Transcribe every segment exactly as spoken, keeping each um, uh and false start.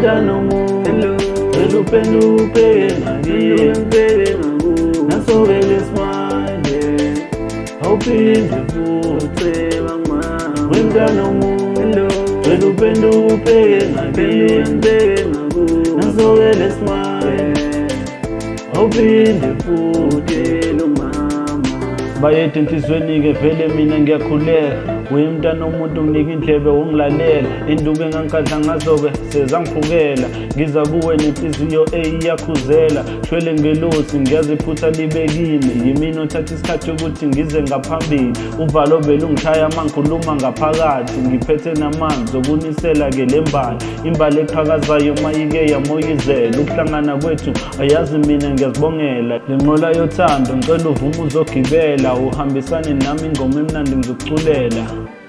Wemntana omuhle cela uphenduke ngakini nasobele smile awuphinde futhi mama. Wemntana omuhle cela uphenduke ngakini nasobele smile awuphinde futhi lo mama. Bayethu enhlizweni-ke vele mina ngiyakhuleka uyimntana omuntu unika indlebe ungilalela induku engangikhadla ngazo-ke sezangifukela ngiza kuwe nenhliziyo eyiyakhuzela shwele ngelosi ngiyazi iphutha libe kimi yimina othatha isikhathi ukuthi ngize ngaphambili uvalo belungishaya mangikhuluma ngaphakathi ngiphethe namanzi okunisela-ke le mbali imbali eqhakazayo mayike yamoyizela ukuhlangana kwethu ayazi mina ngiyazibongela le nqola yothando ngicela uvume uzogibela uhambisane nami ingoma emnandi ngizokuculela.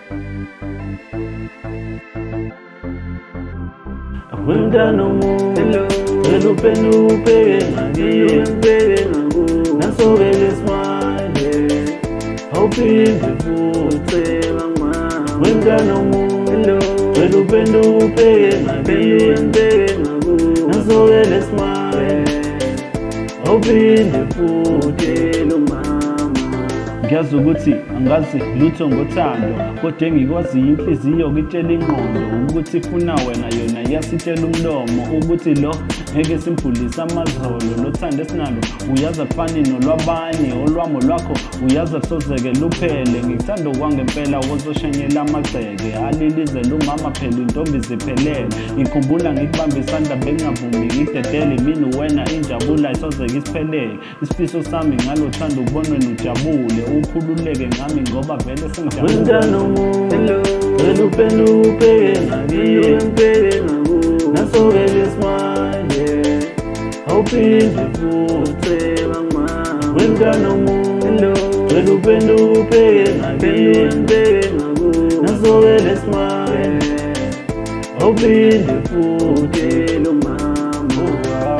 Wemntana omuhle cela uphenduke ngakini nasobele smile awuphinde futhi mama. Wemntana omuhle cela uphenduke ngakini nasobele smile awuphinde futhi lo mama. Ngiyazi ukuthi angazi lutho ngothando kodwa engikwaziyo inhliziyo kitshela ingqondo ukuthi ifuna wena yona iyasitshela umlomo ukuthi lo ngeke simphulise amazolo lothando esinalo uyazi akufani nolwabanye olwamo lwakho uyazi akusozeke luphele ngikuthanda okwangempela wozoshanyela amagceke alilize lumama phela intombi ziphelele ngikhumbula ngikubamba isandla bengingavumi ngidedele mina uwena injabula isozeke isiphelele isifiso sami ngalothando ukubonwe nojabule ukhululeke ngami ngoba vele sengijabule. Wemntana omuhle cela uphenduke ngakini nasobele smile awuphinde futhi mama. Wemntana omuhle cela uphenduke ngakini nasobele smile awuphinde futhi lo mama.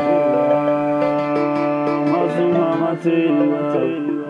Mazuma mathiwa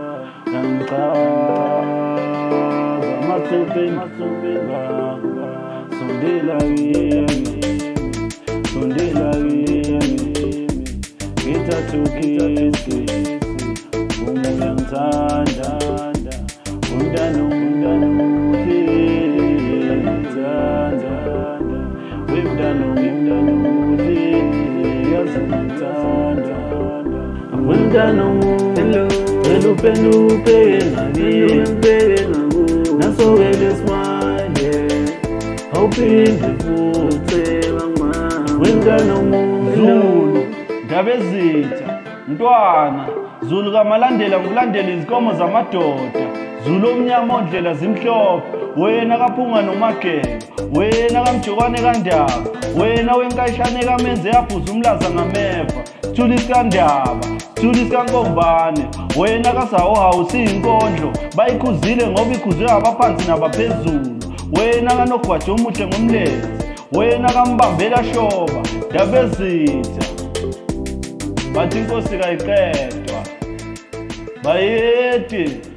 Yankaza matsupe matsupe baba sondela kimi sondela kimi ngitathukisi umuntu ngithanda umntana umntana muhle ngithanda wemntana umntana muhle yazingithanda. Wemntana omuhle cela uphenduke ngakini nasobele smile awuphinde futhi mama. Wemntana omuhle Zulu ndaba ezitha mntwana Zulu kamalandela ngokulandela izikomo zamadoda Zulu omnyama ondlela zimhlophe wena kaphunga nomagebe wena kamjokwane kandaba wena wenkashane kamenze yaphuza umlaza ngameva sithula isikandaba sithula isikankombane wena kasawohawu siyinkondlo bayikhuzile ngoba ikhuzwe abaphansi nabaphezulu wena kanogwaja omuhle ngomlenze wena kambambela shoba ndaba ezitha bathi inkosi kayiqedwa bayeti